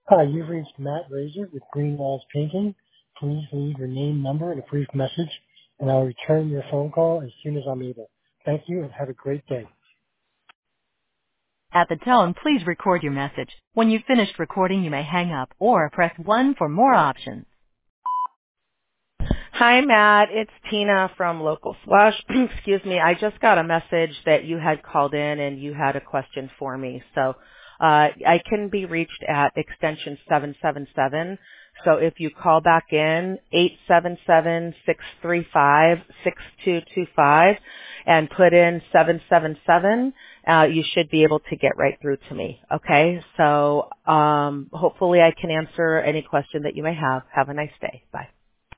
Hi, you've reached Matt Razor with Green Walls Painting. Please leave your name, number, and a brief message, and I'll return your phone call as soon as I'm able. Thank you, and have a great day. At the tone, please record your message. When you've finished recording, you may hang up or press 1 for more options. Hi, Matt. It's Tina from Local Slush. Excuse me. I just got a message that you had called in and you had a question for me. So I can be reached at extension 777. So if you call back in 877-635-6225 and put in 777, you should be able to get right through to me. Okay. So hopefully I can answer any question that you may have. Have a nice day. Bye.